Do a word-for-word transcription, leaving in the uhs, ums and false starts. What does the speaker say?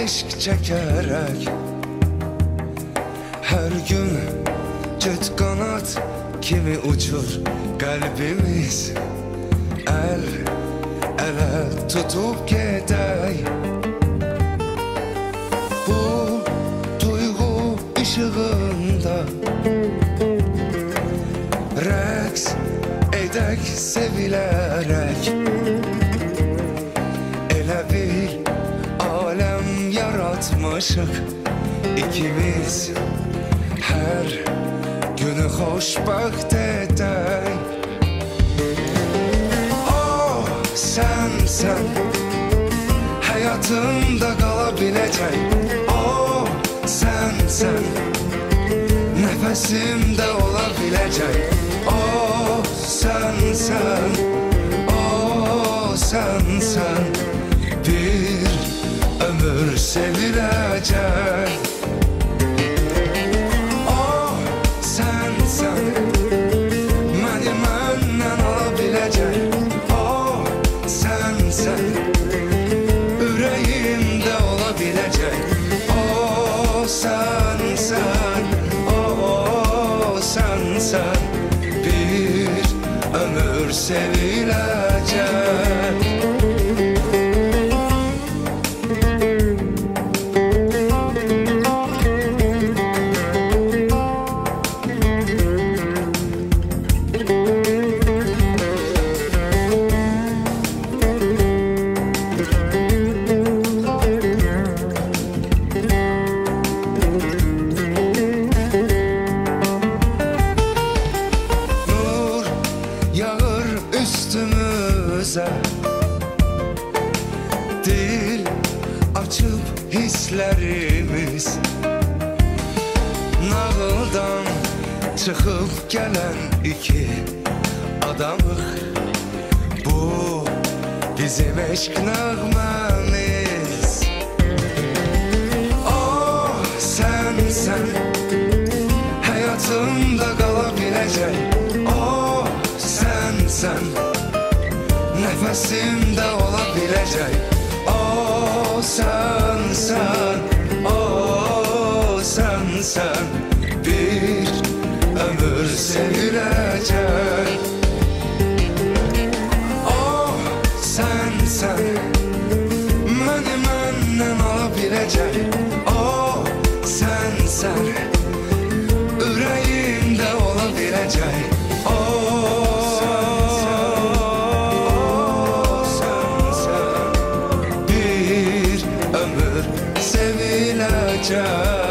eşk çekerek her gün cüt kanat kimi uçur kalbimiz. El ele tutup gedək bu duygu ışığında rəqs edək sevilərək. Elə bir aləm yaratmışıq ikimiz, hər günü xoşbəxt edək. Oh, sən, sən həyatımda qala biləcək. Oh, sən, sən nəfəsimdə ola biləcək. Oh, sən, sən, oh, sən, sən bir ömür seviləcək. Oh, sən, sən məni məndən ala biləcək. Oh, sən, sən ürəyimdə ola biləcək. Oh, sən, sən, oh, sən, sən bir ömür seviləcək. Yağır üstümüze, dil açıp hislerimiz, nağıldan çıkıp gelen iki adamıq. Bu bizim eşk nəğməmiz. Oh, sən, sən həyatımda qala biləcək. Oh, sən, sən nəfəsimdə ola biləcək. Oh, sən, sən, oh, sən, sən bir ömür seviləcək. Oh, sən, sən məni məndən ala biləcək. Oh, sən, sən ürəyimdə ola biləcək. Oh, sən, sən bir ömür seviləcək.